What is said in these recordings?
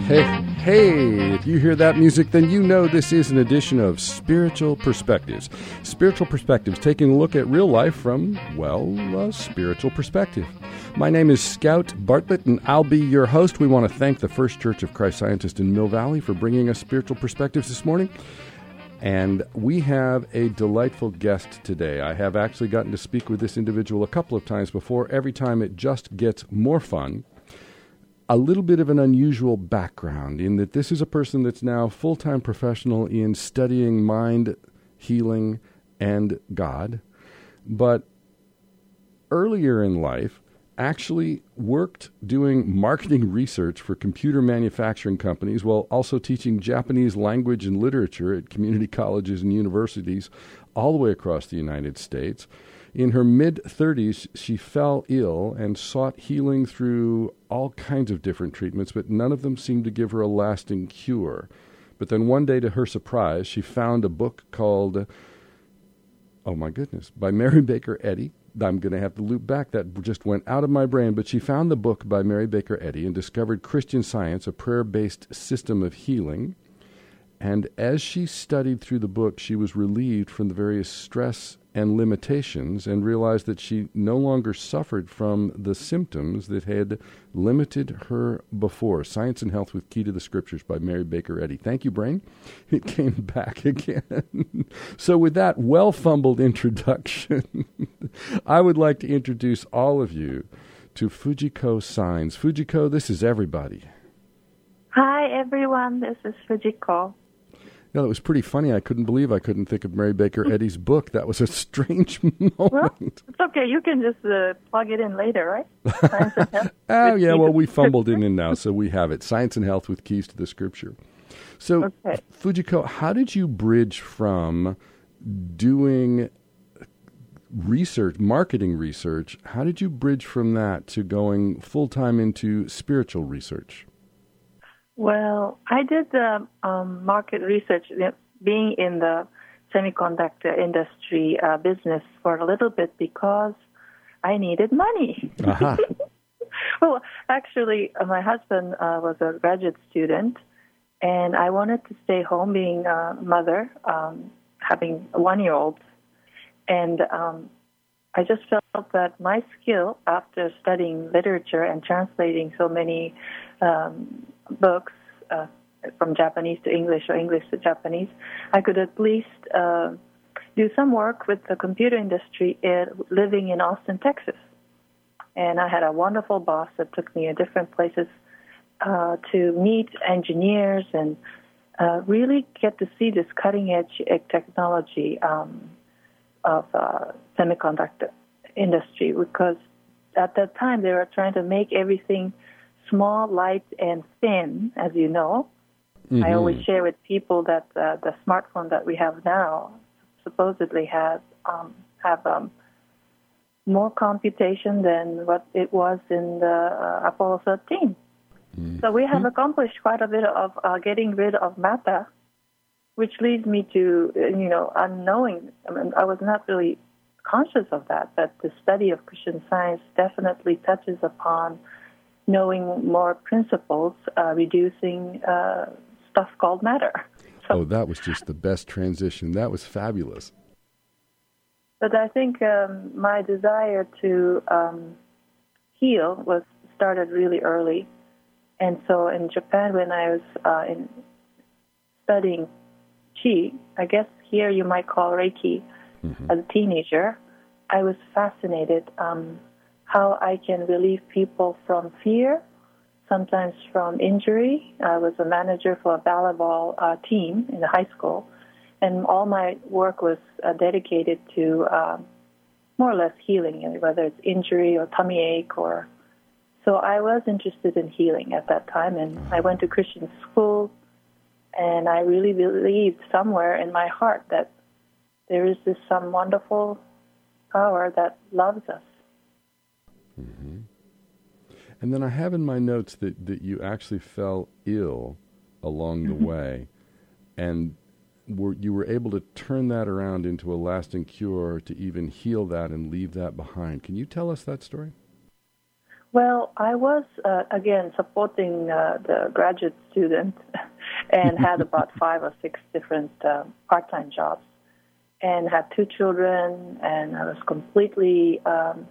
Hey, hey, if you hear that music, then you know this is an edition of Spiritual Perspectives. Spiritual Perspectives, taking a look at real life from, well, a spiritual perspective. My name is Scout Bartlett, and I'll be your host. We want to thank the First Church of Christ Scientist in Mill Valley for bringing us Spiritual Perspectives this morning. And we have a delightful guest today. I have actually gotten to speak with this individual a couple of times before. Every time it just gets more fun. A little bit of an unusual background in that this is a person that's now full-time professional in studying mind, healing, and God, but earlier in life actually worked doing marketing research for computer manufacturing companies while also teaching Japanese language and literature at community colleges and universities all the way across the United States. In her mid-30s, she fell ill and sought healing through all kinds of different treatments, but none of them seemed to give her a lasting cure. But then one day, to her surprise, she found a book called, oh my goodness, by Mary Baker Eddy. I'm going to have to loop back. That just went out of my brain. But she found the book by Mary Baker Eddy and discovered Christian Science, a prayer-based system of healing. And as she studied through the book, she was relieved from the various stress and limitations and realized that she no longer suffered from the symptoms that had limited her before. Science and Health with Key to the Scriptures by Mary Baker Eddy. Thank you, Brain. It came back again. So with that well-fumbled introduction, I would like to introduce all of you to Fujiko Signs. Fujiko, this is everybody. Hi, everyone. This is Fujiko. No, it was pretty funny. I couldn't believe I couldn't think of Mary Baker Eddy's book. That was a strange moment. Well, it's okay. You can just plug it in later, right? Science and Health. Oh, yeah. Well, we fumbled it in now, so we have it. Science and Health with Keys to the Scripture. So, okay. Fujiko, how did you bridge from doing research, marketing research, how did you bridge from that to going full-time into spiritual research? Well, I did market research, being in the semiconductor industry business for a little bit because I needed money. Uh-huh. Well, actually, my husband was a graduate student, and I wanted to stay home being a mother, having a 1-year-old. And I just felt that my skill, after studying literature and translating so many books from Japanese to English or English to Japanese, I could at least do some work with the computer industry living in Austin, Texas. And I had a wonderful boss that took me to different places to meet engineers and really get to see this cutting-edge technology of semiconductor industry, because at that time they were trying to make everything small, light, and thin, as you know. Mm-hmm. I always share with people that the smartphone that we have now supposedly have more computation than what it was in the Apollo 13. Mm-hmm. So we have accomplished quite a bit of getting rid of matter, which leads me to, unknowing. I mean, I was not really conscious of that, but the study of Christian Science definitely touches upon knowing more principles, reducing stuff called matter. So, that was just the best transition. That was fabulous. But I think my desire to heal started really early. And so in Japan, when I was studying Qi, I guess here you might call Reiki, as a teenager, I was fascinated how I can relieve people from fear, sometimes from injury. I was a manager for a volleyball team in the high school, and all my work was dedicated to more or less healing, whether it's injury or tummy ache or... So I was interested in healing at that time, and I went to Christian school, and I really believed somewhere in my heart that there is some wonderful power that loves us. Mm-hmm. And then I have in my notes that you actually fell ill along the way, and you were able to turn that around into a lasting cure to even heal that and leave that behind. Can you tell us that story? Well, I was, again, supporting the graduate student and had about 5 or 6 different part-time jobs and had 2 children, and I was completely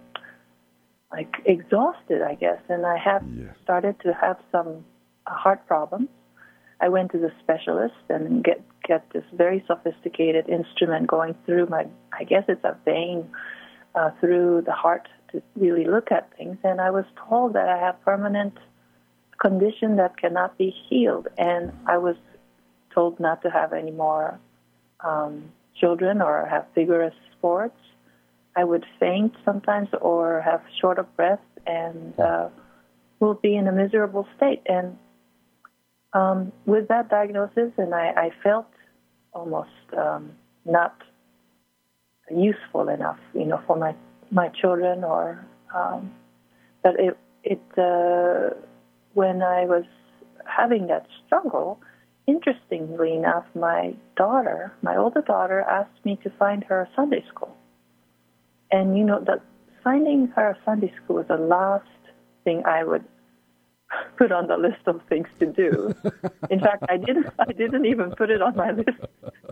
exhausted, I guess, and I have started to have some heart problems. I went to the specialist and get this very sophisticated instrument going through I guess it's a vein through the heart to really look at things. And I was told that I have permanent condition that cannot be healed. And I was told not to have any more children or have vigorous sports. I would faint sometimes or have short of breath and will be in a miserable state. And with that diagnosis, and I felt almost not useful enough, for my children, or but when I was having that struggle, interestingly enough, my older daughter, asked me to find her a Sunday school, and that finding her a Sunday school was the last thing I would put on the list of things to do. In fact, I didn't even put it on my list.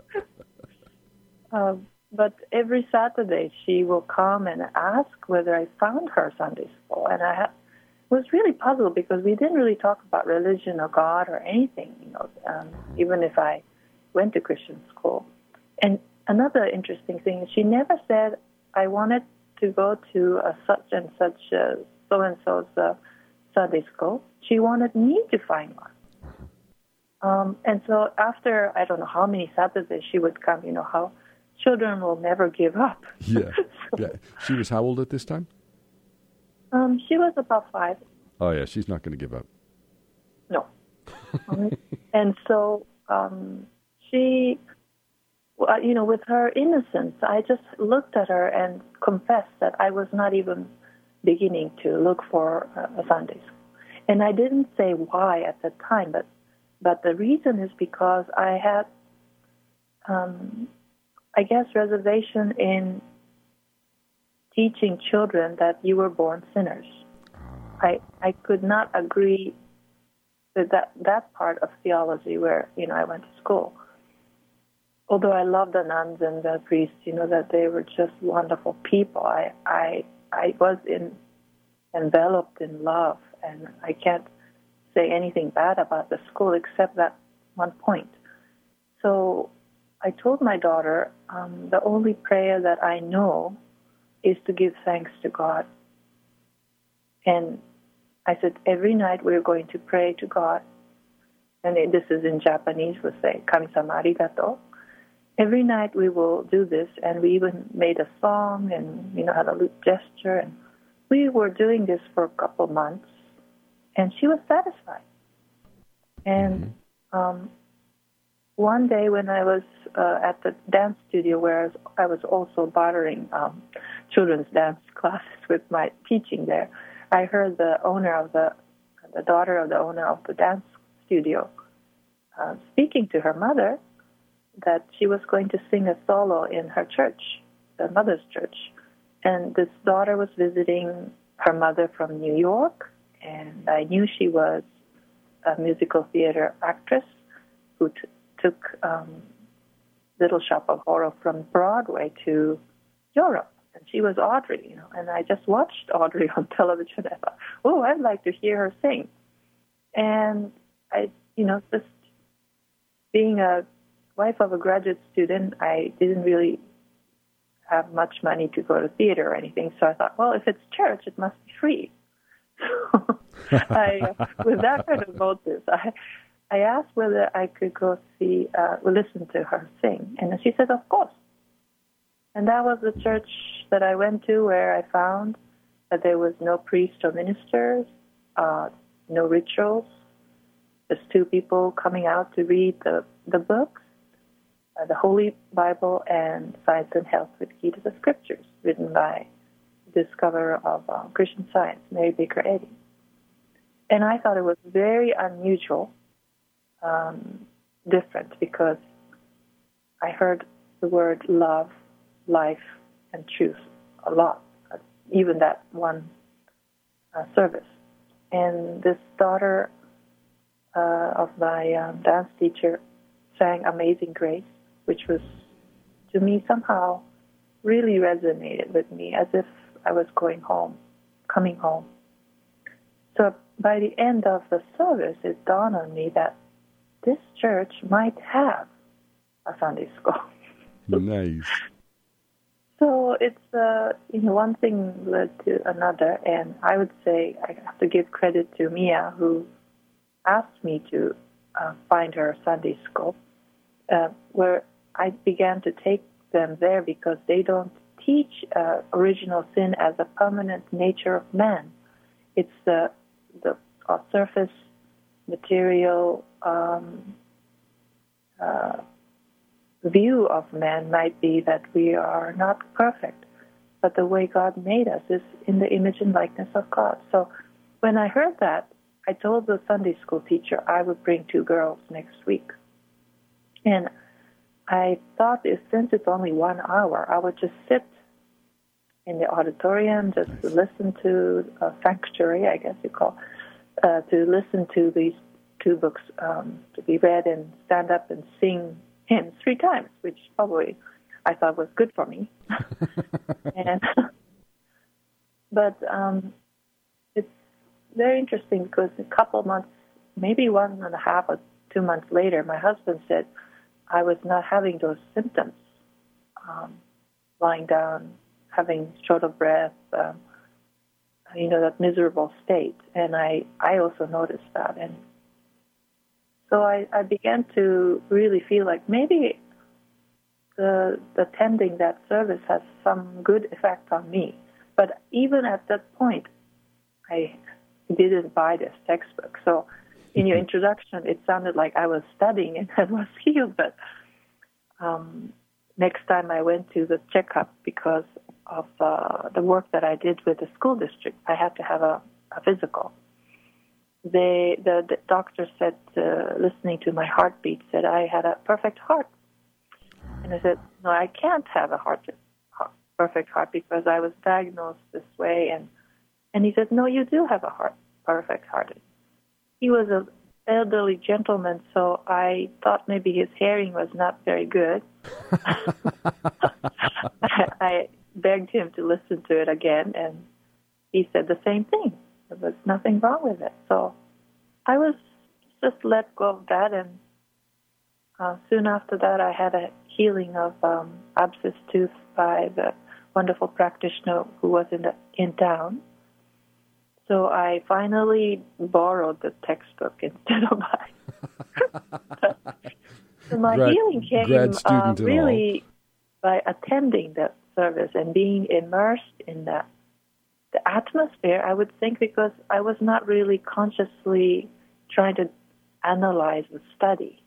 But every Saturday she will come and ask whether I found her Sunday school. And I was really puzzled because we didn't really talk about religion or God or anything, even if I went to Christian school. And another interesting thing is she never said, I wanted to go to a such and such so-and-so's Sunday school. She wanted me to find one. And so after, I don't know how many Saturdays she would come, how children will never give up. Yeah. Yeah. She was how old at this time? She was about 5. Oh, yeah. She's not going to give up. No. And so she, with her innocence, I just looked at her and confessed that I was not even beginning to look for a Sunday school. And I didn't say why at the time, but the reason is because I had, I guess, reservation in teaching children that you were born sinners. I could not agree with that part of theology where, I went to school. Although I loved the nuns and the priests, that they were just wonderful people. I was enveloped in love, and I can't say anything bad about the school except that one point. So I told my daughter, the only prayer that I know is to give thanks to God. And I said, every night we're going to pray to God. And this is in Japanese, we'll say, Kami-sama arigato. Every night we will do this, and we even made a song and, had a little gesture. And we were doing this for a couple months, and she was satisfied. And one day when I was at the dance studio where I was also bartering children's dance classes with my teaching there, I heard the daughter of the owner of the dance studio speaking to her mother that she was going to sing a solo in her church, the mother's church. And this daughter was visiting her mother from New York, and I knew she was a musical theater actress who took Little Shop of Horror from Broadway to Europe. And she was Audrey, and I just watched Audrey on television. I thought, oh, I'd like to hear her sing. And I, just being a wife of a graduate student, I didn't really have much money to go to theater or anything. So I thought, well, if it's church, it must be free. So with that kind of motive, I asked whether I could go listen to her sing. And she said, of course. And that was the church that I went to where I found that there was no priest or ministers, no rituals, just 2 people coming out to read the books, the Holy Bible and Science and Health with Key to the Scriptures, written by the discoverer of Christian Science, Mary Baker Eddy. And I thought it was very unusual, different, because I heard the word love, life, and truth a lot. Even that one service. And this daughter of my dance teacher sang Amazing Grace, which was, to me, somehow really resonated with me, as if I was coming home. So by the end of the service, it dawned on me that this church might have a Sunday school. Nice. So it's, one thing led to another, and I would say I have to give credit to Mia, who asked me to find her Sunday school, where I began to take them there because they don't teach original sin as a permanent nature of man. It's the surface material view of man might be that we are not perfect, but the way God made us is in the image and likeness of God. So when I heard that, I told the Sunday school teacher I would bring 2 girls next week. And I thought, since it's only 1 hour, I would just sit in the auditorium, just to listen to a sanctuary, I guess you call, to listen to these 2 books to be read and stand up and sing hymns 3 times, which probably I thought was good for me. But it's very interesting because a couple months, maybe 1.5 or 2 months later, my husband said I was not having those symptoms, lying down, having short of breath, that miserable state. And I also noticed that. And so I began to really feel like maybe the attending that service has some good effect on me. But even at that point, I didn't buy this textbook. So in your introduction, it sounded like I was studying and I was healed. But next time I went to the checkup because of the work that I did with the school district, I had to have a physical. The doctor said, listening to my heartbeat, said I had a perfect heart. And I said, no, I can't have a perfect heart because I was diagnosed this way. And he said, no, you do have a perfect heart. He was an elderly gentleman, so I thought maybe his hearing was not very good. I begged him to listen to it again, and he said the same thing. There was nothing wrong with it. So I was just let go of that, and soon after that I had a healing of abscess tooth by the wonderful practitioner who was in town. So I finally borrowed the textbook instead of buying. So my healing came really by attending the service and being immersed in the atmosphere, I would think, because I was not really consciously trying to analyze the study.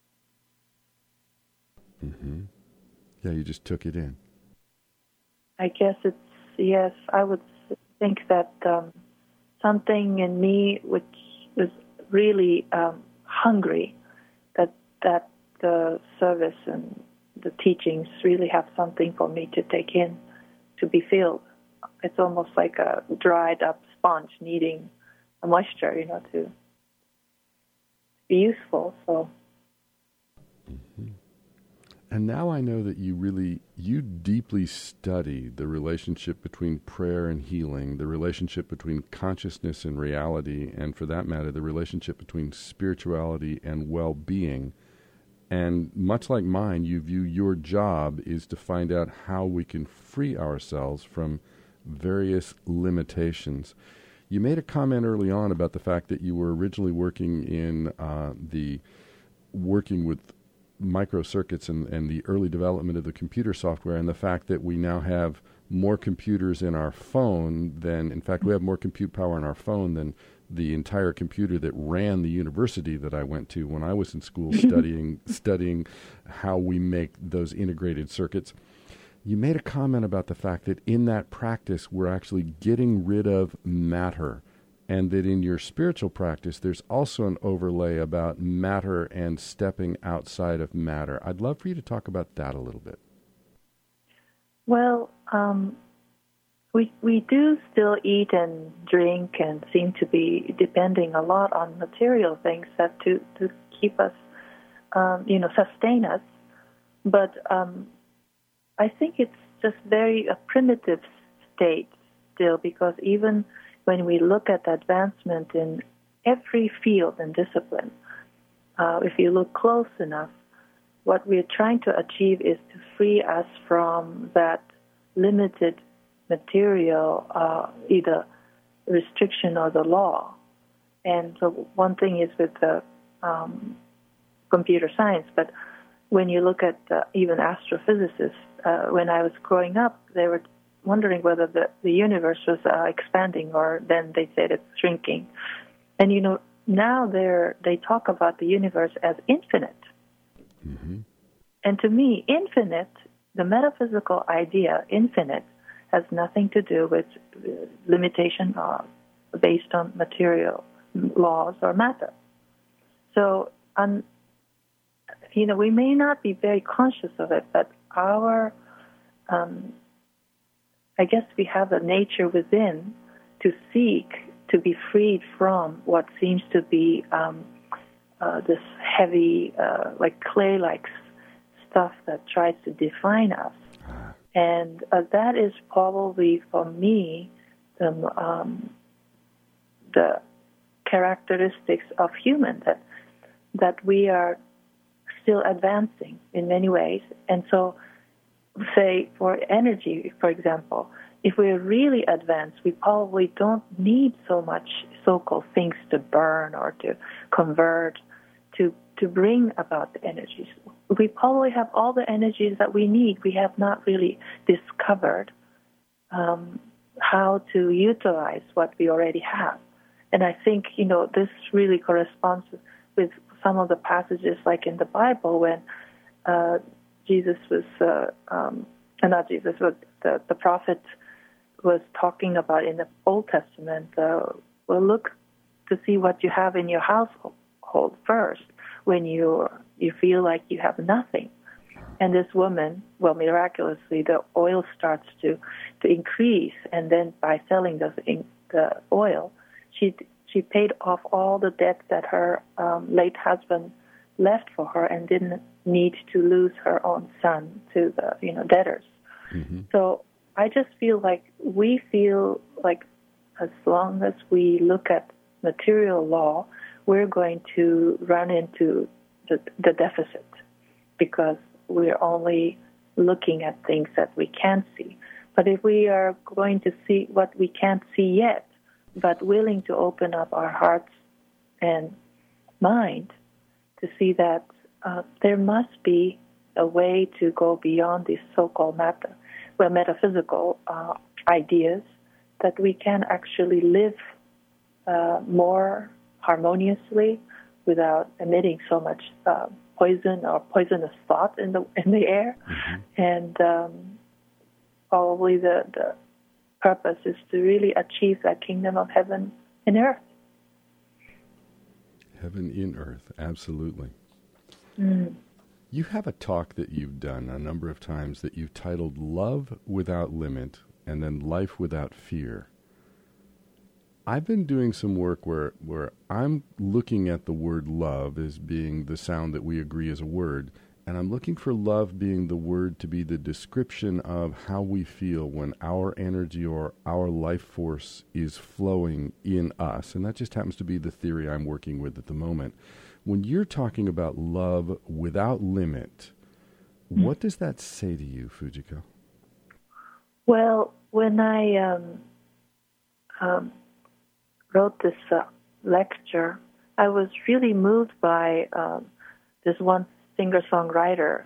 Mm-hmm. Yeah, you just took it in. I guess yes, I would think that something in me which was really hungry, that the service and the teachings really have something for me to take in, to be filled. It's almost like a dried up sponge needing a moisture, to be useful. So. Mm-hmm. And now I know that you deeply study the relationship between prayer and healing, the relationship between consciousness and reality, and for that matter, the relationship between spirituality and well-being. And much like mine, you view your job is to find out how we can free ourselves from various limitations. You made a comment early on about the fact that you were originally working in working with microcircuits and the early development of the computer software, and the fact that we now have more computers in our phone than, in fact, we have more compute power in our phone than the entire computer that ran the university that I went to when I was in school studying how we make those integrated circuits. You made a comment about the fact that in that practice we're actually getting rid of matter, and that in your spiritual practice there's also an overlay about matter and stepping outside of matter. I'd love for you to talk about that a little bit. Well, we do still eat and drink and seem to be depending a lot on material things that to keep us, sustain us. But I think it's just very a primitive state still, because even when we look at advancement in every field and discipline, if you look close enough, what we're trying to achieve is to free us from that limited material, either restriction or the law. And so one thing is with the computer science, but when you look at even astrophysicists, when I was growing up, they were wondering whether the universe was expanding, or then they said it's shrinking. And, now they talk about the universe as infinite. Mm-hmm. And to me, infinite, the metaphysical idea, infinite, has nothing to do with limitation based on material laws or matter. So, we may not be very conscious of it, but I guess we have a nature within to seek to be freed from what seems to be this heavy, like clay-like stuff that tries to define us. And that is probably, for me, the characteristics of human, that we are still advancing in many ways. And so, say, for energy, for example, if we're really advanced, we probably don't need so much so-called things to burn or to convert to bring about the energies. We probably have all the energies that we need. We have not really discovered how to utilize what we already have. And I think, this really corresponds with some of the passages like in the Bible when Jesus was, not Jesus, but the prophet was talking about in the Old Testament, look to see what you have in your household first when you feel like you have nothing. And this woman, miraculously, the oil starts to increase, and then by selling the oil, she paid off all the debt that her late husband left for her, and didn't need to lose her own son to the debtors. Mm-hmm. So I just feel like as long as we look at material law, we're going to run into the deficit, because we're only looking at things that we can't see. But if we are going to see what we can't see yet, but willing to open up our hearts and mind to see that there must be a way to go beyond these so-called metaphysical ideas, that we can actually live more harmoniously without emitting so much poison or poisonous thought in the air. Mm-hmm. And probably the purpose is to really achieve that kingdom of heaven in earth. Heaven in earth, absolutely. Mm. You have a talk that you've done a number of times that you've titled Love Without Limit, and then Life Without Fear. I've been doing some work where I'm looking at the word love as being the sound that we agree is a word, and I'm looking for love being the word to be the description of how we feel when our energy or our life force is flowing in us. And that just happens to be the theory I'm working with at the moment. When you're talking about love without limit, what does that say to you, Fujiko? Well, when I wrote this lecture, I was really moved by this one singer-songwriter,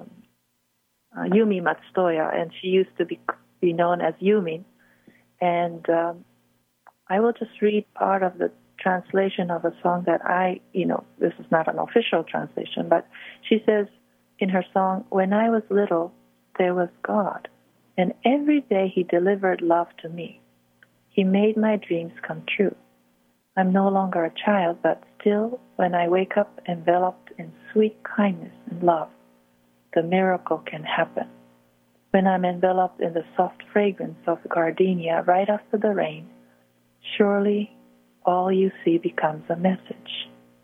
Yumi Matsutoya, and she used to be known as Yumi. And I will just read part of the translation of a song that this is not an official translation, but she says in her song, "When I was little, there was God, and every day He delivered love to me. He made my dreams come true. I'm no longer a child, but still, when I wake up enveloped in sweet kindness and love, the miracle can happen. when I'm enveloped in the soft fragrance of gardenia right after the rain, surely all you see becomes a message.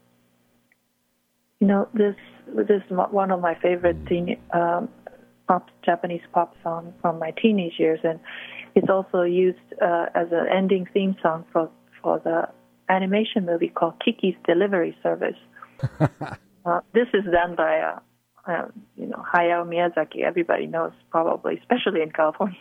You know, this is one of my favorite Japanese pop songs from my teenage years, and it's also used as an ending theme song for the animation movie called Kiki's Delivery Service. This is done by Hayao Miyazaki. Everybody knows probably, especially in California.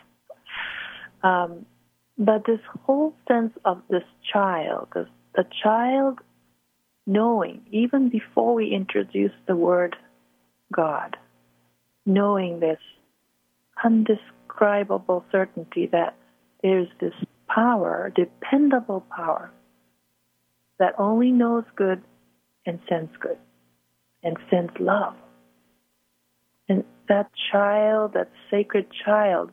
But this whole sense of this child, the child knowing, even before we introduce the word God, knowing this undescribable certainty that there's this power, dependable power, that only knows good and sends good and sends love. And that child, that sacred child,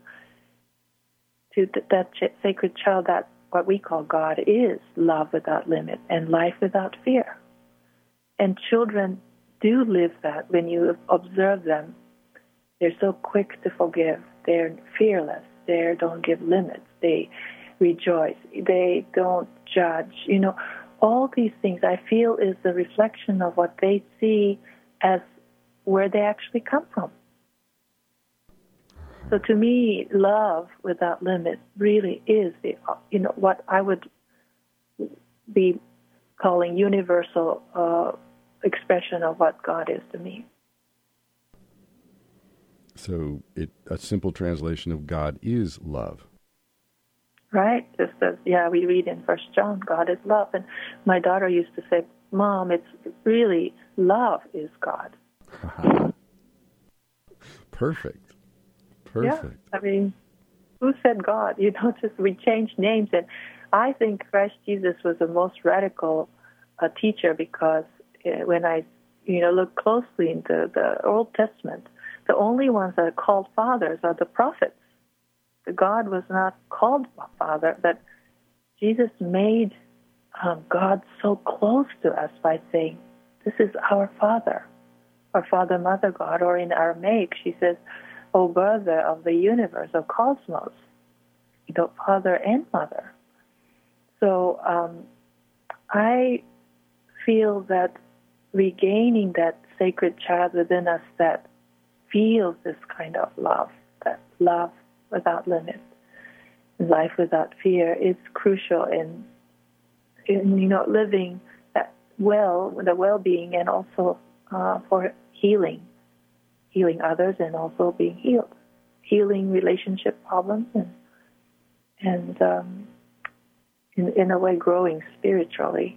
that what we call God, is love without limit and life without fear. And children do live that. When you observe them, they're so quick to forgive. They're fearless. They don't give limits. They rejoice. They don't judge. You know, all these things I feel is the reflection of what they see as where they actually come from. So to me, love without limit really is what I would be calling universal expression of what God is to me. So a simple translation of God is love. Right? Just as, we read in 1 John, God is love. And my daughter used to say, Mom, it's really love is God. Perfect. Yeah, I mean, who said God? Just we changed names. And I think Christ Jesus was the most radical teacher, because when I look closely into the Old Testament, the only ones that are called fathers are the prophets. The God was not called Father, but Jesus made God so close to us by saying, this is our Father, our Father, Mother God, or in Aramaic, she says, O brother of the universe, of cosmos, Father and Mother. So I feel that regaining that sacred child within us that feels this kind of love, that love without limit, life without fear, is crucial in living that the well-being, and also for healing others, and also being healed, healing relationship problems, and in a way growing spiritually.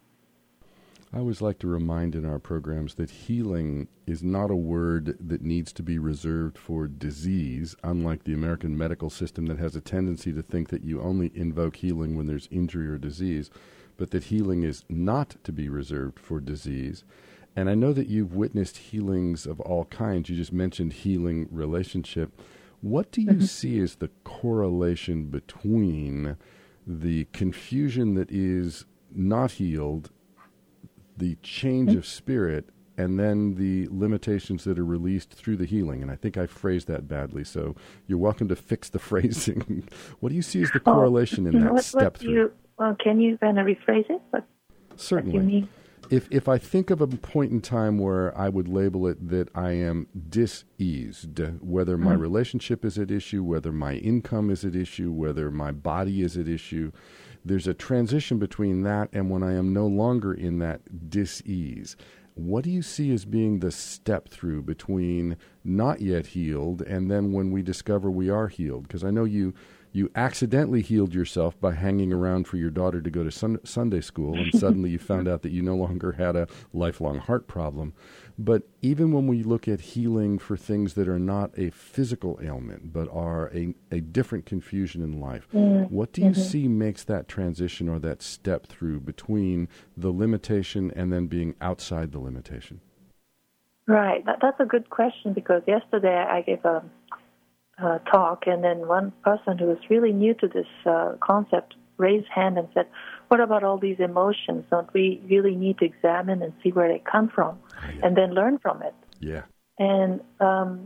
I always like to remind in our programs that healing is not a word that needs to be reserved for disease, unlike the American medical system that has a tendency to think that you only invoke healing when there's injury or disease, but that healing is not to be reserved for disease. And I know that you've witnessed healings of all kinds. You just mentioned healing relationship. What do you see as the correlation between the confusion that is not healed, the change of spirit, and then the limitations that are released through the healing? And I think I phrased that badly, so you're welcome to fix the phrasing. What do you see as the correlation in that step through? Can you kind of rephrase it? Certainly. What do you mean? If I think of a point in time where I would label it that I am diseased, whether my relationship is at issue, whether my income is at issue, whether my body is at issue, there's a transition between that and when I am no longer in that dis-ease. What do you see as being the step through between not yet healed and then when we discover we are healed? Because I know you accidentally healed yourself by hanging around for your daughter to go to Sunday school, and suddenly you found out that you no longer had a lifelong heart problem. But even when we look at healing for things that are not a physical ailment, but are a different confusion in life, what do you see makes that transition or that step through between the limitation and then being outside the limitation? Right. That's a good question, because yesterday I gave a talk, and then one person who was really new to this concept raised hand and said, what about all these emotions? Don't we really need to examine and see where they come from and then learn from it? Yeah. And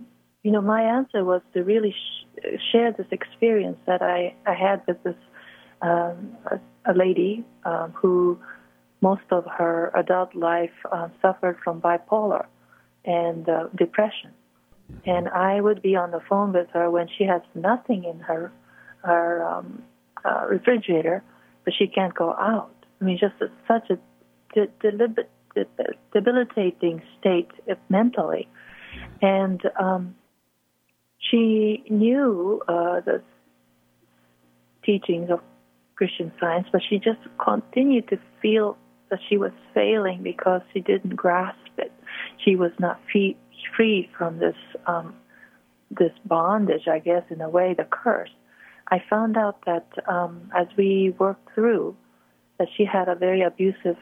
my answer was to really share this experience that I had with this a lady who most of her adult life suffered from bipolar and depression. And I would be on the phone with her when she has nothing in her refrigerator, but she can't go out. I mean, just such a debilitating state mentally. And she knew the teachings of Christian Science, but she just continued to feel that she was failing because she didn't grasp it. She was not free from this bondage, I guess, in a way, the curse. I found out that as we worked through, that she had a very abusive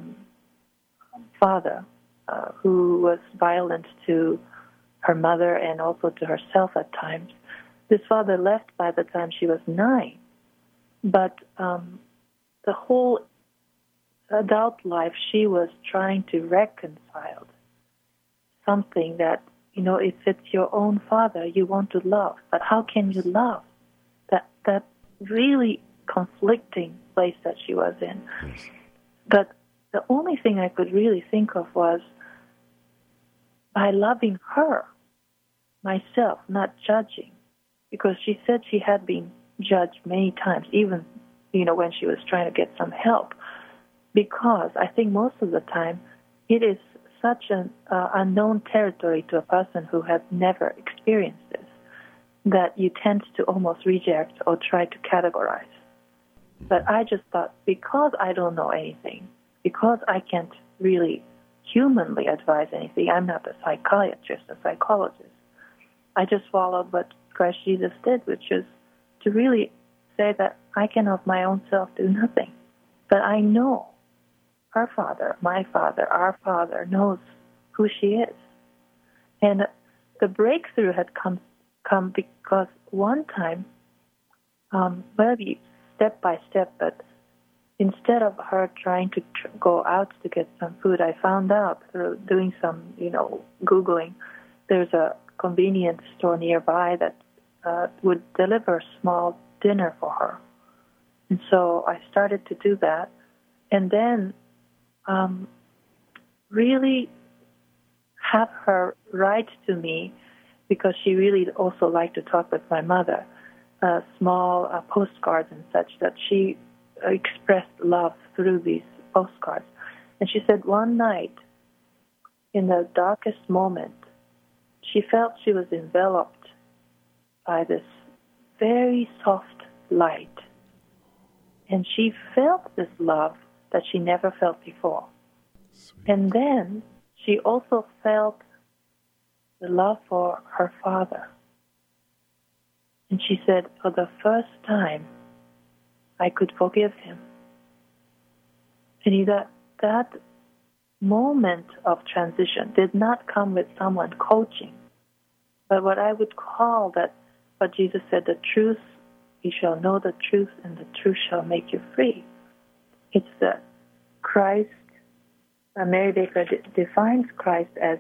father who was violent to her mother and also to herself at times. This father left by the time she was 9. But the whole adult life, she was trying to reconcile something that, if it's your own father, you want to love. But how can you love? That really conflicting place that she was in. Yes. But the only thing I could really think of was by loving her, myself, not judging. Because she said she had been judged many times, even, when she was trying to get some help. Because I think most of the time it is such an unknown territory to a person who has never experienced this that you tend to almost reject or try to categorize. But I just thought, because I don't know anything, because I can't really humanly advise anything, I'm not a psychiatrist, a psychologist, I just followed what Christ Jesus did, which is to really say that I can of my own self do nothing. But I know her father, my father, our father knows who she is. And the breakthrough had come because one time, maybe step by step, but instead of her trying to go out to get some food, I found out through doing some, Googling, there's a convenience store nearby that would deliver a small dinner for her. And so I started to do that, and then really have her write to me, because she really also liked to talk with my mother, small postcards and such, that she expressed love through these postcards. And she said one night, in the darkest moment, she felt she was enveloped by this very soft light. And she felt this love that she never felt before. Sweet. And then she also felt the love for her father. And she said, for the first time, I could forgive him. And that moment of transition did not come with someone coaching, but what I would call that, what Jesus said, the truth, you shall know the truth, and the truth shall make you free. It's the Christ. Mary Baker defines Christ as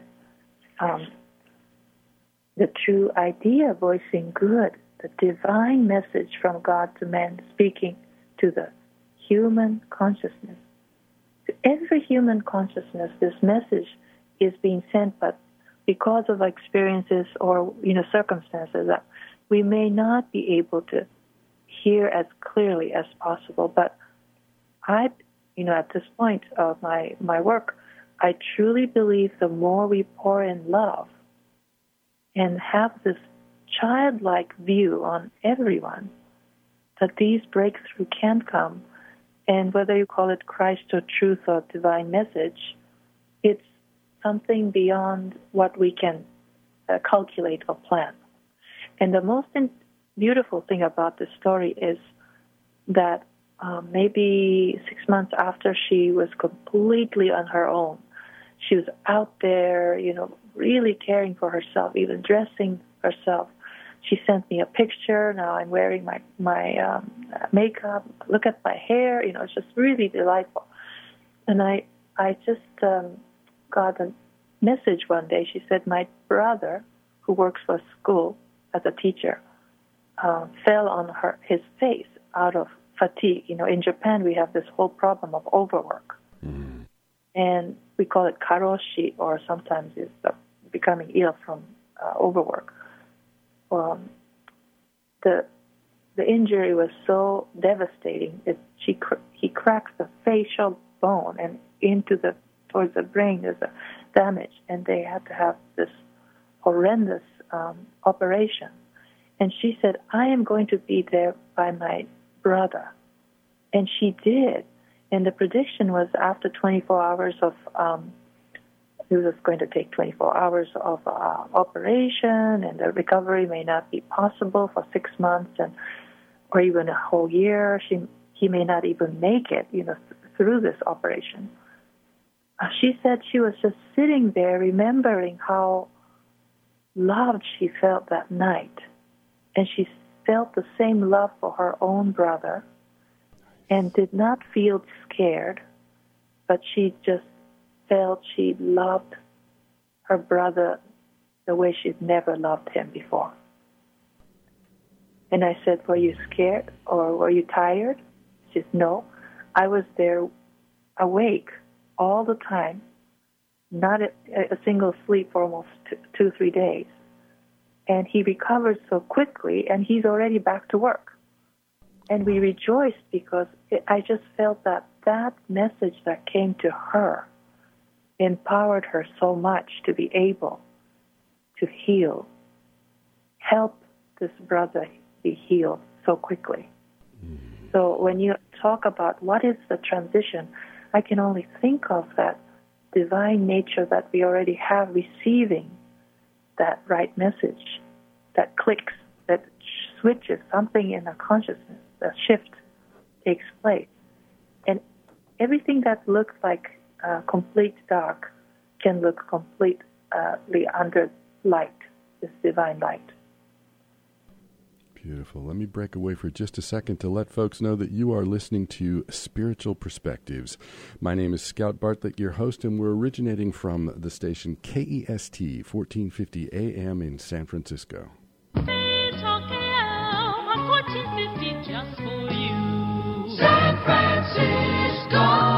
the true idea, voicing good, the divine message from God to man, speaking to the human consciousness. To every human consciousness, this message is being sent, but because of experiences or circumstances, that we may not be able to hear as clearly as possible. But I, at this point of my work, I truly believe the more we pour in love and have this childlike view on everyone, that these breakthroughs can come. And whether you call it Christ or truth or divine message, it's something beyond what we can calculate or plan. And the most beautiful thing about this story is that maybe 6 months after she was completely on her own, she was out there, really caring for herself, even dressing herself. She sent me a picture. Now I'm wearing my makeup. Look at my hair. It's just really delightful. And I just got a message one day. She said, my brother, who works for a school as a teacher, fell on his face out of fatigue. In Japan, we have this whole problem of overwork. Mm. And we call it karoshi, or sometimes it's becoming ill from overwork. The injury was so devastating that he cracks the facial bone, and towards the brain there's a damage, and they had to have this horrendous operation. And she said, I am going to be there by my brother. And she did. And the prediction was after 24 hours of, it was going to take 24 hours of operation, and the recovery may not be possible for 6 months or even a whole year. He may not even make it, through this operation. She said she was just sitting there remembering how loved she felt that night. And she felt the same love for her own brother and did not feel scared, but she just felt she loved her brother the way she'd never loved him before. And I said, were you scared or were you tired? She said, no. I was there awake all the time, not a single sleep for almost 2-3 days. And he recovered so quickly, and he's already back to work. And we rejoiced because I just felt that message that came to her empowered her so much to be able to heal, help this brother be healed so quickly. Mm. So when you talk about what is the transition, I can only think of that divine nature that we already have receiving that right message, that clicks, that switches something in our consciousness, the shift takes place. And everything that looks like complete dark can look completely under light, this divine light. Beautiful. Let me break away for just a second to let folks know that you are listening to Spiritual Perspectives. My name is Scout Bartlett, your host, and we're originating from the station KEST, 1450 AM in San Francisco. KM 1450 just for you. San Francisco.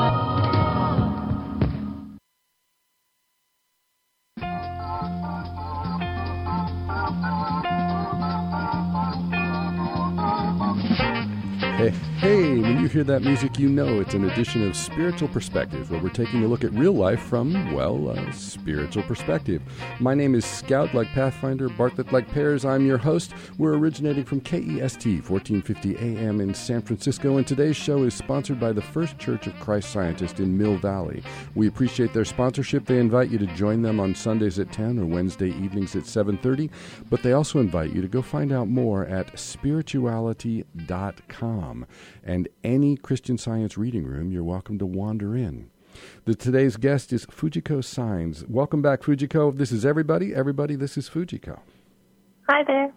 Hey, when you hear that music, you know it's an edition of Spiritual Perspectives, where we're taking a look at real life from, well, a spiritual perspective. My name is Scout, like Pathfinder, Bartlett, like Pears. I'm your host. We're originating from KEST, 1450 AM in San Francisco, and today's show is sponsored by the First Church of Christ Scientist in Mill Valley. We appreciate their sponsorship. They invite you to join them on Sundays at 10 or Wednesday evenings at 7:30, but they also invite you to go find out more at spirituality.com. And any Christian Science reading room, you're welcome to wander in. Today's guest is Fujiko Saenz. Welcome back, Fujiko. This is everybody. Everybody, this is Fujiko. Hi there.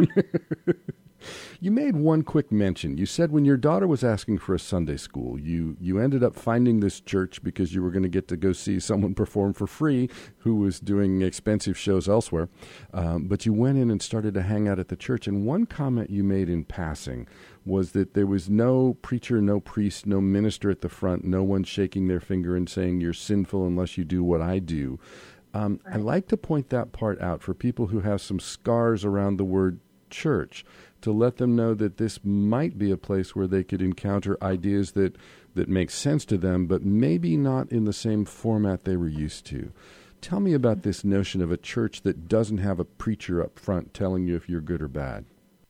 You made one quick mention. You said when your daughter was asking for a Sunday school, you ended up finding this church because you were going to get to go see someone perform for free who was doing expensive shows elsewhere. But you went in and started to hang out at the church. And one comment you made in passing was that there was no preacher, no priest, no minister at the front, no one shaking their finger and saying you're sinful unless you do what I do. I like to point that part out for people who have some scars around the word church, to let them know that this might be a place where they could encounter ideas that make sense to them, but maybe not in the same format they were used to. Tell me about this notion of a church that doesn't have a preacher up front telling you if you're good or bad.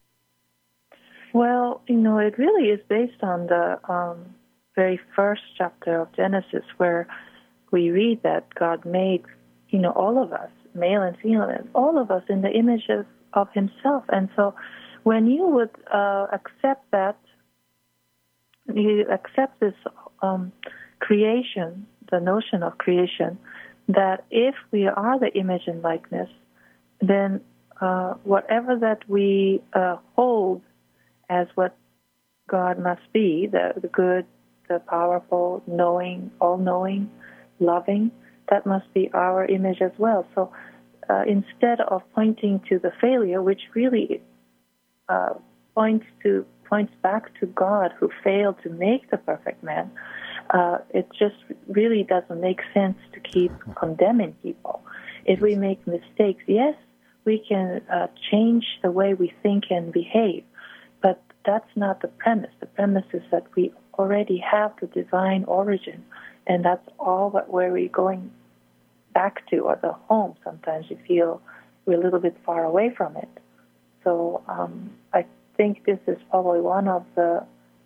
Well, it really is based on the very first chapter of Genesis, where we read that God made, all of us, male and female, and all of us in the image of himself. And so when you would accept that, you accept this creation, the notion of creation, that if we are the image and likeness, then whatever that we hold as what God must be, the good, the powerful, knowing, all-knowing, loving, that must be our image as well. So instead of pointing to the failure, which really points back to God who failed to make the perfect man, it just really doesn't make sense to keep condemning people. If we make mistakes, yes, we can change the way we think and behave, but that's not the premise. The premise is that we already have the divine origin, and that's all where we're going back to, or the home. Sometimes you feel we're a little bit far away from it. So I think this is probably one of the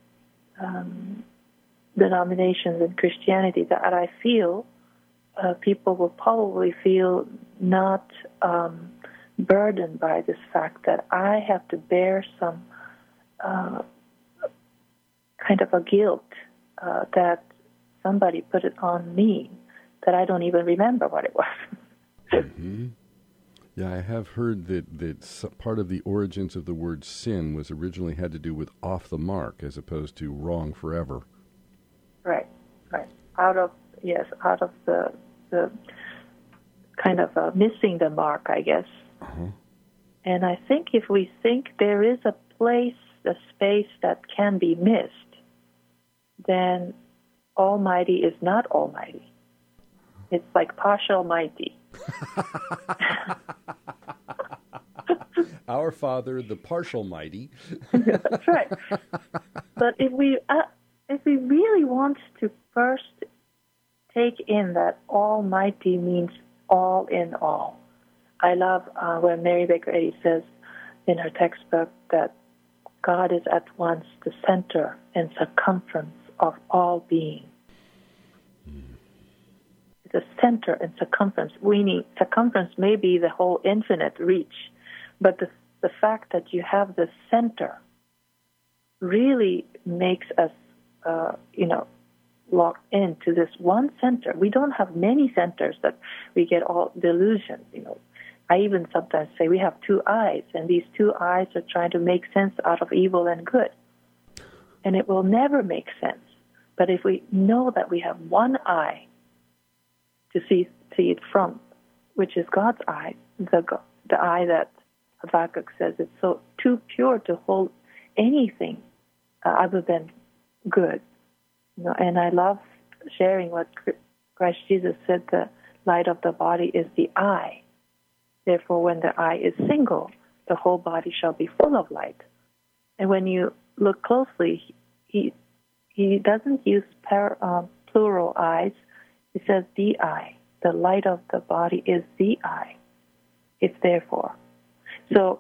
denominations in Christianity that I feel people will probably feel not burdened by this fact that I have to bear some kind of a guilt that somebody put it on me that I don't even remember what it was. Mm-hmm. Yeah, I have heard that part of the origins of the word sin was originally had to do with off the mark as opposed to wrong forever. Right. Out of the kind of missing the mark, I guess. Uh-huh. And I think if we think there is a space that can be missed, then Almighty is not Almighty. It's like partial mighty. Our Father, the partial mighty. That's right. But if we really want to first take in that Almighty means all in all. I love when Mary Baker Eddy says in her textbook that God is at once the center and circumference of all being. The center and circumference, meaning circumference may be the whole infinite reach, but the fact that you have the center really makes us, locked into this one center. We don't have many centers that we get all delusions. I even sometimes say we have two eyes, and these two eyes are trying to make sense out of evil and good, and it will never make sense. But if we know that we have one eye to see it from, which is God's eye, the eye that Habakkuk says it's so too pure to hold anything other than good. And I love sharing what Christ Jesus said, the light of the body is the eye. Therefore, when the eye is single, the whole body shall be full of light. And when you look closely, he doesn't use plural eyes. He says the eye. The light of the body is the eye. It's therefore. So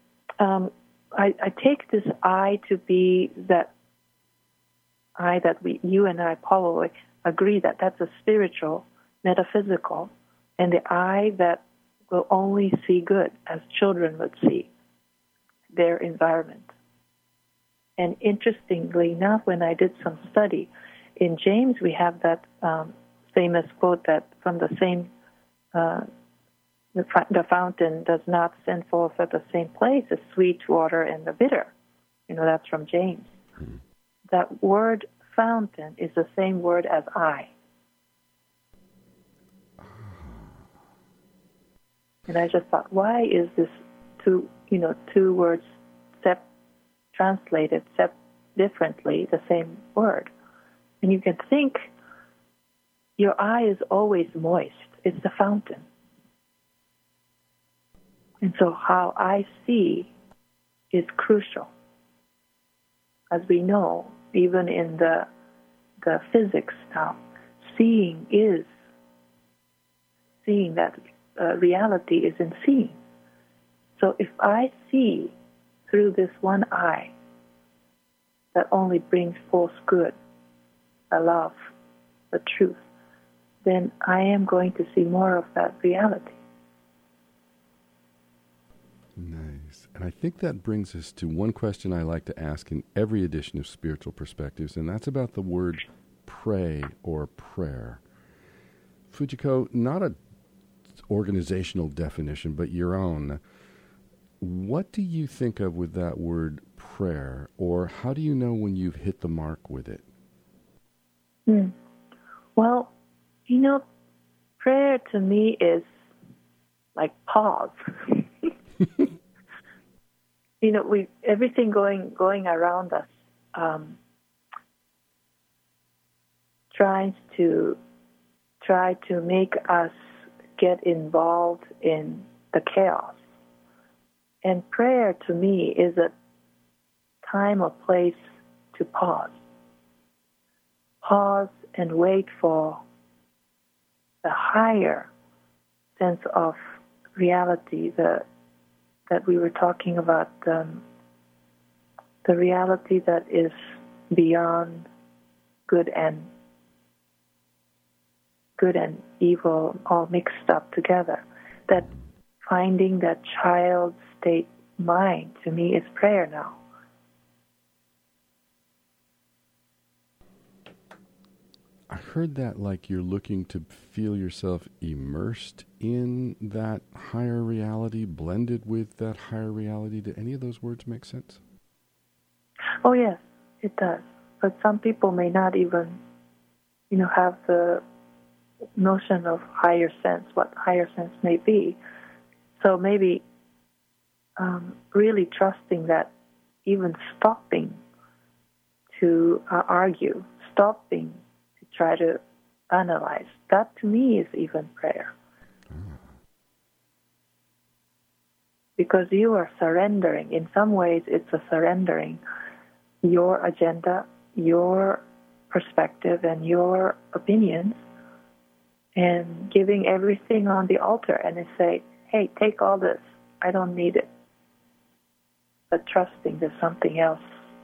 I take this eye to be that eye that you and I probably agree that that's a spiritual, metaphysical, and the eye that will only see good as children would see their environment. And interestingly enough, when I did some study, in James we have that famous quote that from the same, the fountain does not send forth at the same place the sweet water and the bitter. That's from James. Mm-hmm. That word fountain is the same word as eye. And I just thought, why is this two words translated differently, the same word? And you can think your eye is always moist. It's the fountain. And so how I see is crucial. As we know, even in the physics now, seeing that reality is in seeing. So if I see through this one eye that only brings forth good, the love, the truth, then I am going to see more of that reality. Nice. And I think that brings us to one question I like to ask in every edition of Spiritual Perspectives, and that's about the word pray or prayer. Fujiko, not an organizational definition, but your own. What do you think of with that word prayer, or how do you know when you've hit the mark with it? Well, prayer to me is like pause. Everything going around us tries to make us get involved in the chaos. And prayer to me is a time or place to pause. Pause and wait for the higher sense of reality that we were talking about, the reality that is beyond good and evil all mixed up together. That finding that child state mind to me is prayer now. I heard that like you're looking to feel yourself immersed in that higher reality, blended with that higher reality. Do any of those words make sense? Oh, yes, it does. But some people may not even, have the notion of higher sense, what higher sense may be. So maybe really trusting that even stopping to argue, stopping try to analyze. That to me is even prayer. Because you are surrendering. In some ways, it's a surrendering your agenda, your perspective, and your opinions, and giving everything on the altar and then say, hey, take all this. I don't need it. But trusting there's something else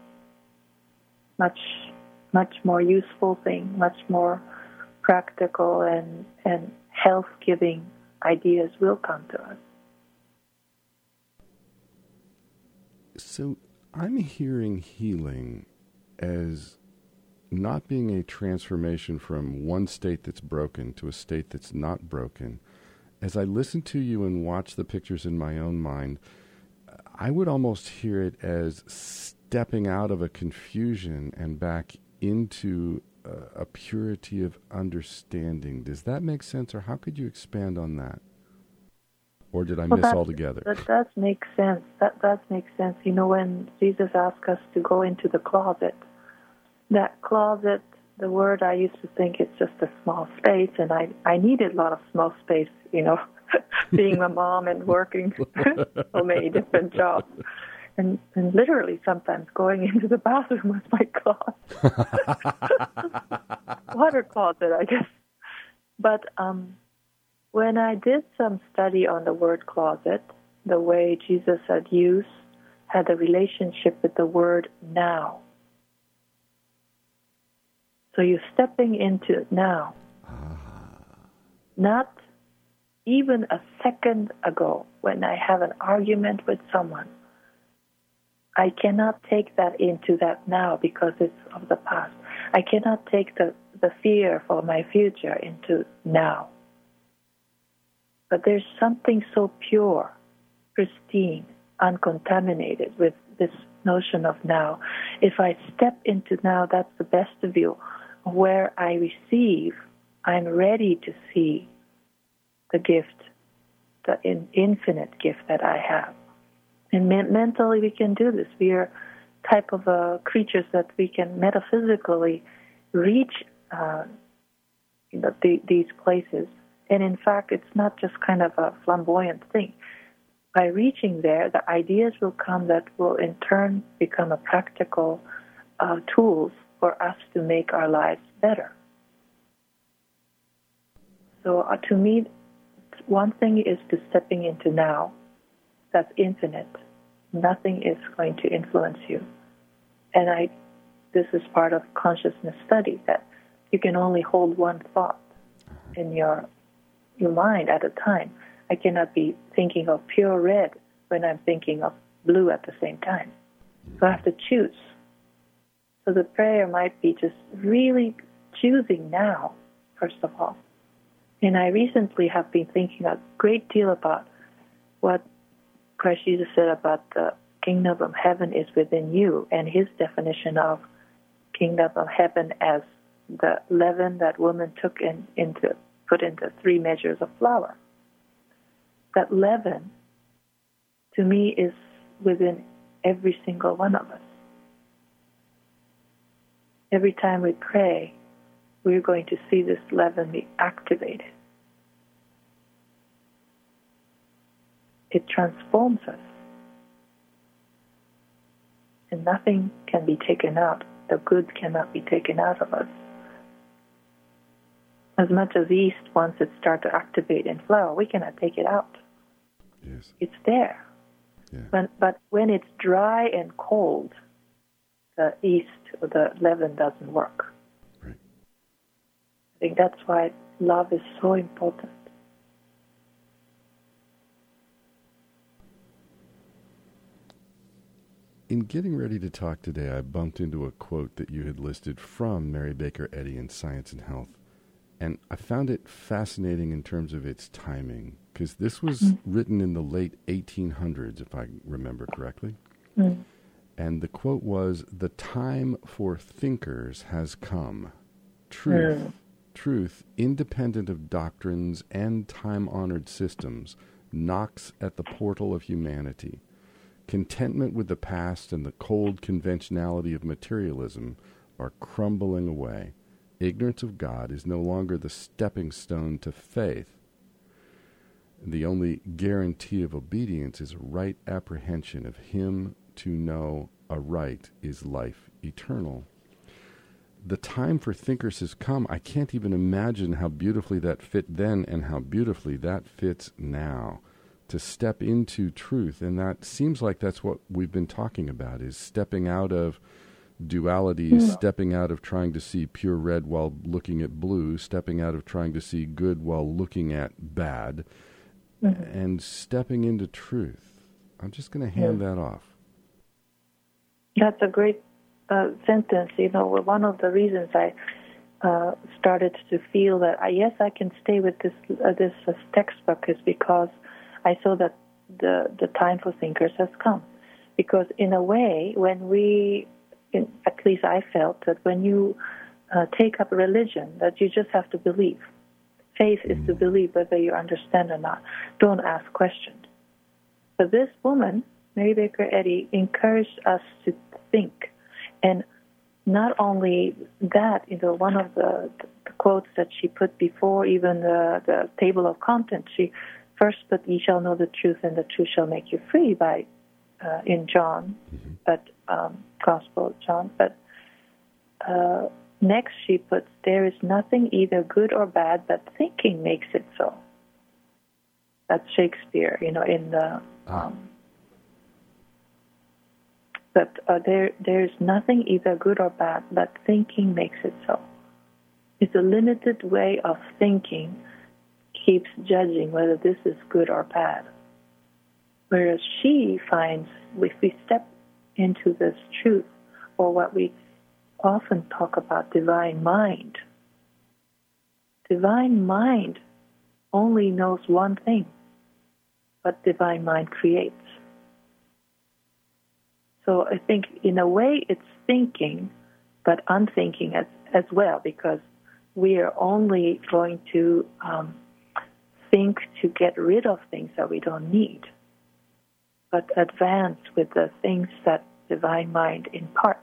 much more useful thing, much more practical and health-giving ideas will come to us. So I'm hearing healing as not being a transformation from one state that's broken to a state that's not broken. As I listen to you and watch the pictures in my own mind, I would almost hear it as stepping out of a confusion and back into a purity of understanding. Does that make sense, or how could you expand on that? Or did I miss altogether? That does make sense. That does make sense. When Jesus asked us to go into the closet, that closet, the word I used to think it's just a small space, and I needed a lot of small space, being a mom and working so many different jobs. And literally sometimes going into the bathroom was my closet. Water closet, I guess. But when I did some study on the word closet, the way Jesus had a relationship with the word now. So you're stepping into it now. Not even a second ago when I have an argument with someone. I cannot take that into that now because it's of the past. I cannot take the fear for my future into now. But there's something so pure, pristine, uncontaminated with this notion of now. If I step into now, that's the best view. Where I receive, I'm ready to see the gift, the infinite gift that I have. And mentally we can do this. We are type of creatures that we can metaphysically reach these places. And in fact, it's not just kind of a flamboyant thing. By reaching there, the ideas will come that will in turn become a practical tools for us to make our lives better. So to me, one thing is to stepping into now. That's infinite. Nothing is going to influence you. And this is part of consciousness study, that you can only hold one thought in your mind at a time. I cannot be thinking of pure red when I'm thinking of blue at the same time. So I have to choose. So the prayer might be just really choosing now, first of all. And I recently have been thinking a great deal about what Christ Jesus said about the kingdom of heaven is within you, and his definition of kingdom of heaven as the leaven that woman took put into 3 measures of flour. that leaven, to me, is within every single one of us. Every time we pray, we're going to see this leaven be activated. It transforms us. And nothing can be taken out. The good cannot be taken out of us. As much as yeast, once it starts to activate in flour, we cannot take it out. Yes. It's there. Yeah. But when it's dry and cold, the yeast or the leaven doesn't work. Right. I think that's why love is so important. In getting ready to talk today, I bumped into a quote that you had listed from Mary Baker Eddy in Science and Health. And I found it fascinating in terms of its timing, because this was written in the late 1800s, if I remember correctly. Mm. And the quote was, "The time for thinkers has come. Truth, independent of doctrines and time-honored systems, knocks at the portal of humanity. Contentment with the past and the cold conventionality of materialism are crumbling away. Ignorance of God is no longer the stepping stone to faith. The only guarantee of obedience is right apprehension of Him. To know aright is life eternal." The time for thinkers has come. I can't even imagine how beautifully that fit then and how beautifully that fits now. To step into truth, and that seems like that's what we've been talking about, is stepping out of duality, stepping out of trying to see pure red while looking at blue, stepping out of trying to see good while looking at bad, and stepping into truth. I'm just going to hand that off. That's a great sentence. You know, one of the reasons I started to feel that, yes, I can stay with this textbook is because I saw that the time for thinkers has come. Because in a way, when at least I felt that when you take up religion, that you just have to believe. Faith is to believe whether you understand or not. Don't ask questions. But this woman, Mary Baker Eddy, encouraged us to think. And not only that, you know, one of the quotes that she put before even the table of contents, she first put, "Ye shall know the truth, and the truth shall make you free," by in John, but Gospel of John. But next she puts, "There is nothing either good or bad, but thinking makes it so." That's Shakespeare, you know, in the. But there's nothing either good or bad, but thinking makes it so. It's a limited way of thinking keeps judging whether this is good or bad. Whereas she finds if we step into this truth, or what we often talk about, divine mind only knows one thing, but divine mind creates. So I think in a way it's thinking, but unthinking as well, because we are only going to think to get rid of things that we don't need, but advance with the things that divine mind imparts.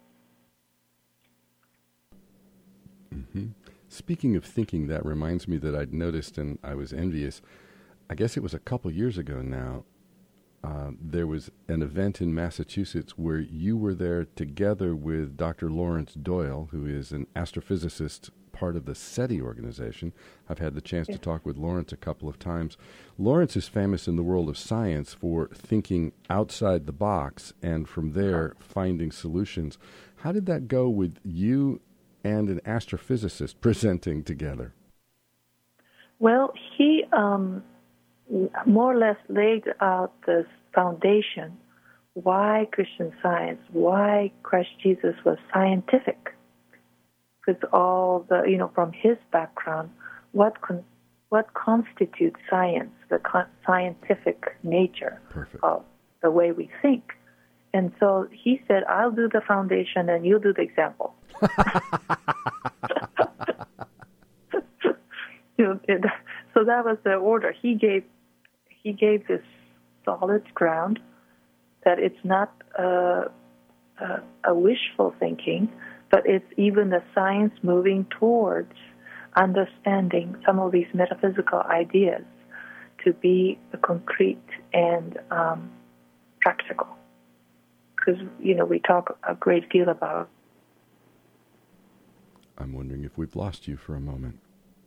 Speaking of thinking, that reminds me that I'd noticed, and I was envious, I guess it was a couple years ago now, there was an event in Massachusetts where you were there together with Dr. Lawrence Doyle, who is an astrophysicist, part of the SETI organization. I've had the chance to talk with Lawrence a couple of times. Lawrence is famous in the world of science for thinking outside the box and from there finding solutions. How did that go with you and an astrophysicist presenting together? Well, he more or less laid out this foundation, why Christian Science, why Christ Jesus was scientific. Because all the, you know, from his background, what constitutes science, the scientific nature of the way we think. And so he said, "I'll do the foundation and you do the example." So that was the order. He gave he gave this solid ground that it's not a wishful thinking, but it's even the science moving towards understanding some of these metaphysical ideas to be concrete and practical. Because, we talk a great deal about. I'm wondering if we've lost you for a moment.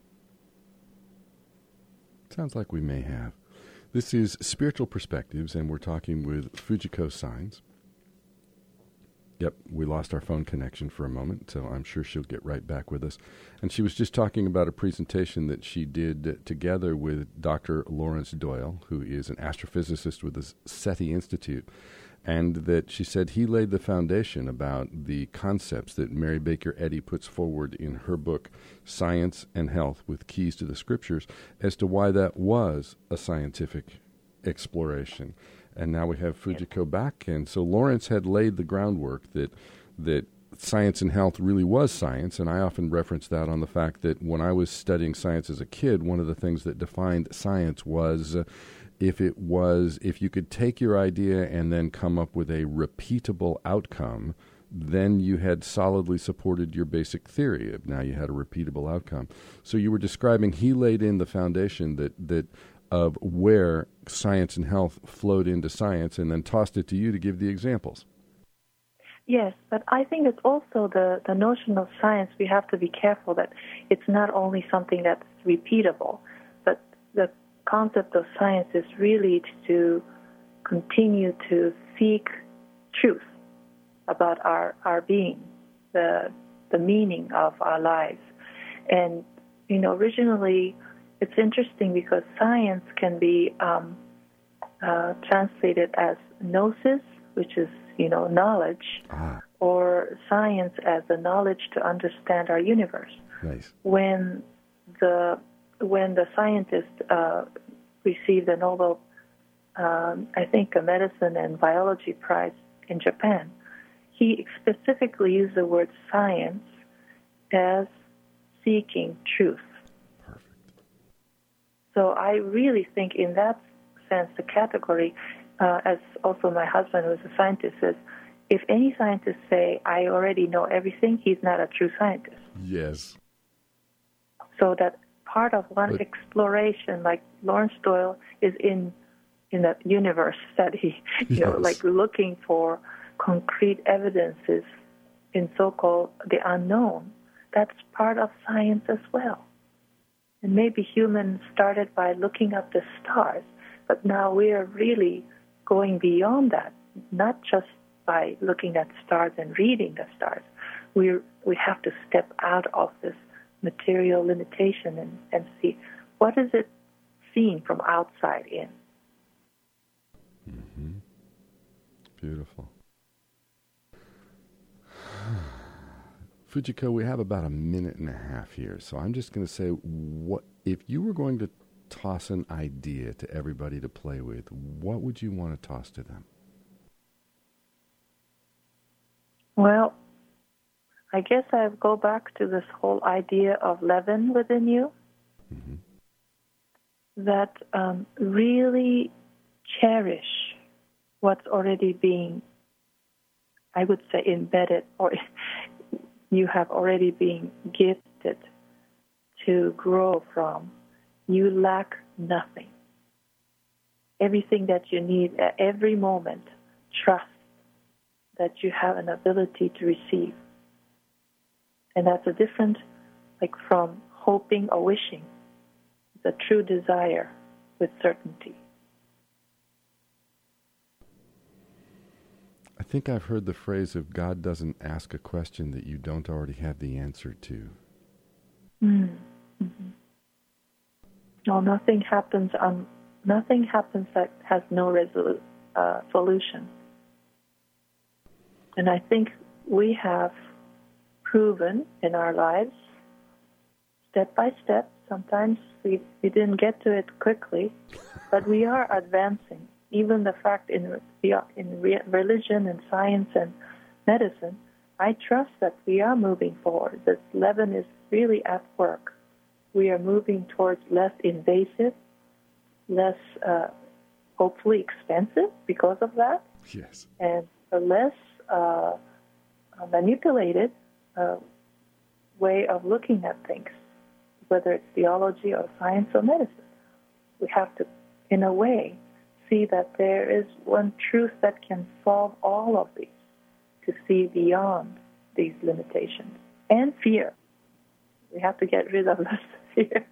Sounds like we may have. This is Spiritual Perspectives, and we're talking with Fujiko Saenz. Yep, we lost our phone connection for a moment, so I'm sure she'll get right back with us. And she was just talking about a presentation that she did together with Dr. Lawrence Doyle, who is an astrophysicist with the SETI Institute, and that she said he laid the foundation about the concepts that Mary Baker Eddy puts forward in her book, Science and Health with Keys to the Scriptures, as to why that was a scientific exploration. And now we have Fujiko back, and so Lawrence had laid the groundwork that science and health really was science, and I often reference that on the fact that when I was studying science as a kid, one of the things that defined science was if you could take your idea and then come up with a repeatable outcome, then you had solidly supported your basic theory. Now you had a repeatable outcome. So you were describing, he laid in the foundation that of where science and health flowed into science and then tossed it to you to give the examples. Yes, but I think it's also the notion of science, we have to be careful that it's not only something that's repeatable, but the concept of science is really to continue to seek truth about our being, the meaning of our lives. And, originally, it's interesting because science can be translated as gnosis, which is, knowledge, or science as the knowledge to understand our universe. Nice. When the scientist received the Nobel, I think, a medicine and biology prize in Japan, he specifically used the word science as seeking truth. So I really think in that sense, the category, as also my husband who is a scientist says, if any scientist say, I already know everything, he's not a true scientist. Yes. So that part of one exploration, like Lawrence Doyle is in the universe study, like looking for concrete evidences in so-called the unknown. That's part of science as well. And maybe humans started by looking up the stars, but now we are really going beyond that, not just by looking at stars and reading the stars. We have to step out of this material limitation and see what is it seen from outside in. Mm-hmm. Beautiful. Fujiko, we have about a minute and a half here, so I'm just going to say, what if you were going to toss an idea to everybody to play with, what would you want to toss to them? Well, I guess I go back to this whole idea of leaven within you, that really cherish what's already being, I would say, embedded, or you have already been gifted to grow from. You lack nothing. Everything that you need at every moment, trust that you have an ability to receive. And that's a different, like from hoping or wishing. It's a true desire with certainty. I think I've heard the phrase of God doesn't ask a question that you don't already have the answer to. Mm-hmm. No, nothing happens that has no solution. And I think we have proven in our lives, step by step, sometimes we didn't get to it quickly, but we are advancing. Even the fact in religion and science and medicine, I trust that we are moving forward. This leaven is really at work. We are moving towards less invasive, less hopefully expensive because of that, Yes. and a less manipulated way of looking at things, whether it's theology or science or medicine. We have to, in a way, see that there is one truth that can solve all of these, to see beyond these limitations and fear. We have to get rid of this fear.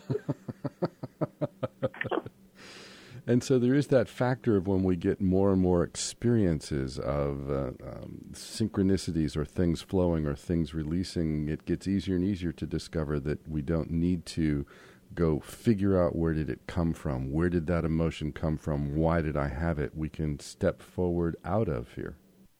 And so there is that factor of when we get more and more experiences of synchronicities or things flowing or things releasing, it gets easier and easier to discover that we don't need to go figure out where did it come from, where did that emotion come from, why did I have it. We can step forward out of fear.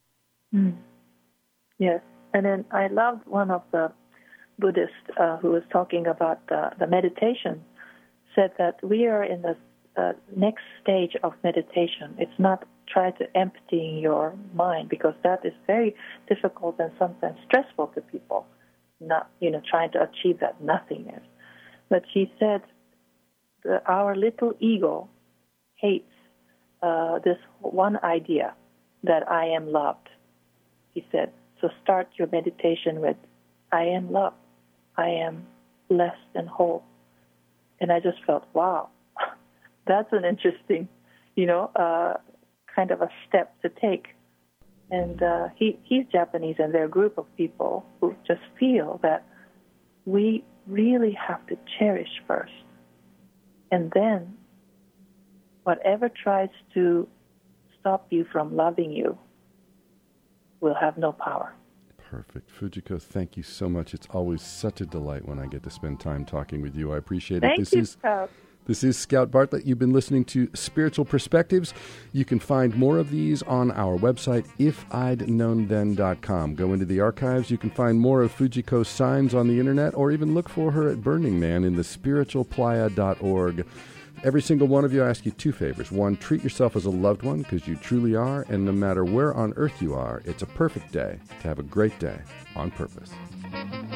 Yes, and then I loved one of the Buddhists who was talking about the meditation, said that we are in the next stage of meditation. It's not try to emptying your mind, because that is very difficult and sometimes stressful to people, not, trying to achieve that nothingness. But she said our little ego hates this one idea that I am loved. He said, so start your meditation with, I am loved. I am blessed and whole. And I just felt, wow, that's an interesting, kind of a step to take. And he's Japanese, and they're a group of people who just feel that we really have to cherish first. And then whatever tries to stop you from loving you will have no power. Perfect. Fujiko, thank you so much. It's always such a delight when I get to spend time talking with you. I appreciate it. Thank you, Scout. This is Scout Bartlett. You've been listening to Spiritual Perspectives. You can find more of these on our website, ifidknownthen.com. Go into the archives. You can find more of Fujiko's signs on the internet, or even look for her at Burning Man in the spiritualplaya.org. Every single one of you, I ask you two favors. One, treat yourself as a loved one, because you truly are, and no matter where on earth you are, it's a perfect day to have a great day on purpose.